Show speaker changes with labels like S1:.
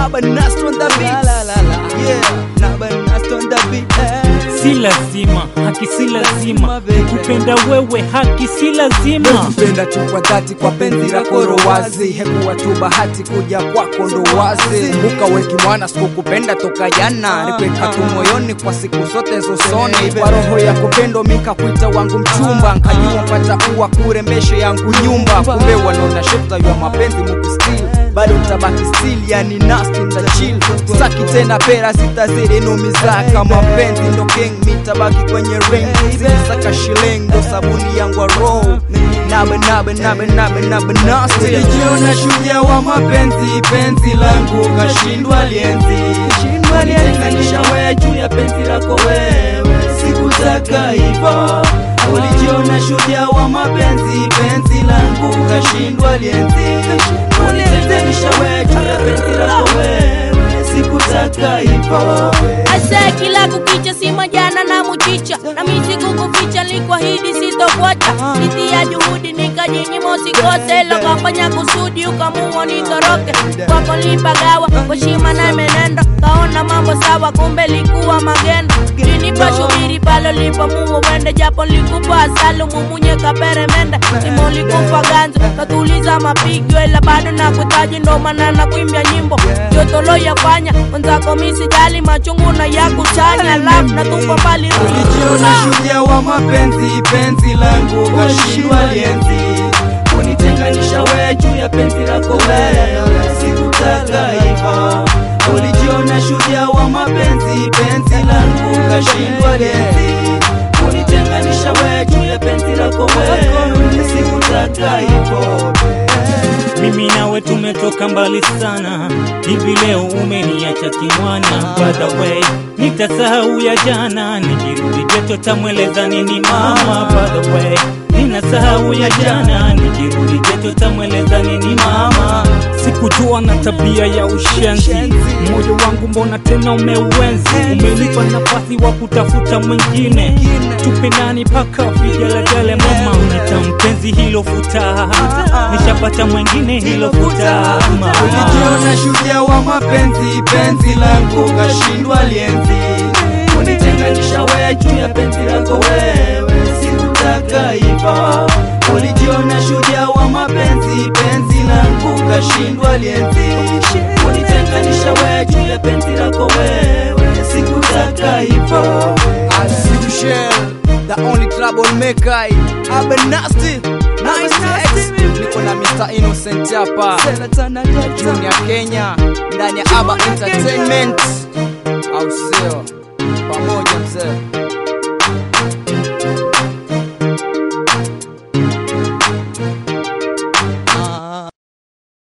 S1: Nabanast on the beat. Yeah, Nabanast on the beat.
S2: Si lazima, haki si lazima, kupenda wewe haki si lazima.
S1: Kupenda tu kwa dhati kwa penzi lako rowazi, hekuwa tu bahati kuja kwako ndo wazi. Kumbuka weki mwana sikukupenda toka jana, nikweka tu moyoni kwa siku zote zosoni. Kwa roho ya kupendo mika kuita wangu mchumba, nkajua mpata uwa kurembeshe yangu nyumba. Kumbe wanaona shifta ya mapenzi mukustil, bado mtabaki still yani nasty mtachill. Saki tena pera sitazidi numiza kama penzi ndo king, mitabaki kwenye ring. Saka shilling ndo sabuni yangu wa roll. Nabe nasty. Ulijiona shujaa wa mapenzi, penzi langu kashindwa lienzi. Nitenganisha wewe juu ya penzi lako wewe, sikutaka hivyo. Ulijiona shujaa wa mapenzi, penzi langu kashindwa lienzi. Nitenganisha wewe juu ya penzi lako wewe, sikutaka hivyo.
S3: Asa kila kukicha si majana na muchicha, na mimi sikukuficha nikuahidi sitokuacha. Nitia juhudi nikajinyima usikose, lokafanya kusudi ukamua nitoroke. Kwako nilipagawa kwa shima na menendo, kaona mambo sawa kumbe likuwa magendo. Nilipa shubiri palo lipa muo wende, japo likupa asalo mumunye kaperemende. Simo likupa ganzo katuliza mapigo, ila bado na kutaji ndo maana na kuimbia nyimbo. Yotolo yafanya wenzako misi jali machungu na ya kuchanya, love na tupo pali.
S1: Ulijiona shujaa wa mapenzi, penzi langu kashindwa lienzi. Kunitenganisha wewe juu ya penzi lako wewe, sikutaka hivyo. Ulijiona shujaa wa mapenzi, penzi langu kashindwa lienzi. Kunitenganisha wewe juu ya penzi lako wewe, sikutaka hivyo.
S2: Mimi nawe tumetoka mbali sana, hivi leo umeniacha kimwana. By the way, nitasahau ya jana, nikirudi geto tamweleza nini mama. By the way, ninasahau ya jana, nikirudi geto tamweleza nini mama. Sikujua na tabia ya ushenzi, moyo wangu mbona tena umeuenzi. Umenipa nafasi wa kutafuta mwingine, tupendani paka vigelegele mama. Unita mpenzi hilo futa, nishapata mwingine hilo futa.
S1: Ulijiona shujaa wa mapenzi, penzi langu kashindwa lienzi. Kunitenganisha wewe juu ya penzi lako wewe, sikutaka hivyo. Ulijiona shujaa wa mapenzi, penzi langu kashindwa lienzi. Kunitenganisha wewe juu ya penzi lako wewe, sikutaka hivyo. The only troublemaker, Nabanast, nice. Niko na Mr. Innocent hapa, Junior Kenya, ndani ya Aba Entertainment.